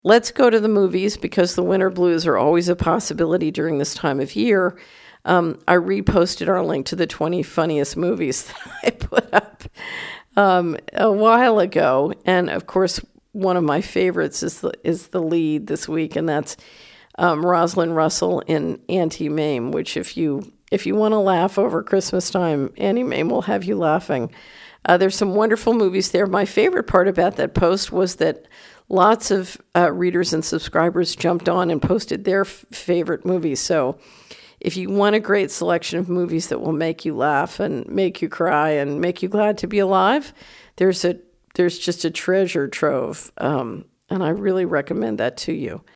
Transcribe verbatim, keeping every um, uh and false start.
let's go to the movies because the winter blues are always a possibility during this time of year. Um, I reposted our link to the twenty funniest movies that I put up um, a while ago. And of course, one of my favorites is the, is the lead this week, and that's um, Rosalind Russell in Auntie Mame, which if you if you want to laugh over Christmas time, Auntie Mame will have you laughing. Uh, there's some wonderful movies there. My favorite part about that post was that lots of uh, readers and subscribers jumped on and posted their f- favorite movies. So if you want a great selection of movies that will make you laugh and make you cry and make you glad to be alive, there's a there's just a treasure trove, um, and I really recommend that to you.